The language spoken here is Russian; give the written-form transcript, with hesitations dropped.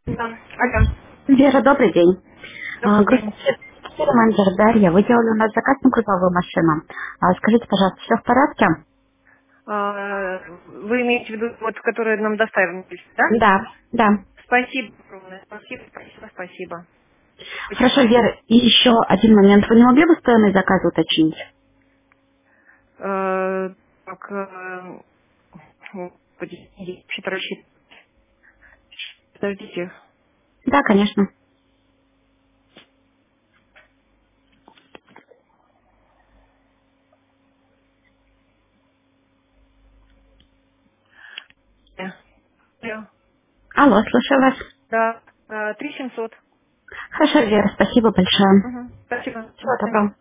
Да. Алло. Вера, добрый день. Добрый день. Грузовой менеджер Дарья, вы делали у нас заказ на грузовую машину. Скажите, пожалуйста, все в порядке? Вы имеете в виду, вот, которые нам доставили, да? Да, да. Спасибо огромное. Спасибо, спасибо, спасибо. Очень Хорошо, хорошо. Вера, и еще один момент. Вы не могли бы стоимость заказа уточнить? Так, господи, я вообще-то рассчитываю. Подождите. Да, конечно. Алло. Алло, слушаю вас. Да, 3700. Хорошо, Вера, спасибо большое. Угу. Спасибо. Всего доброго.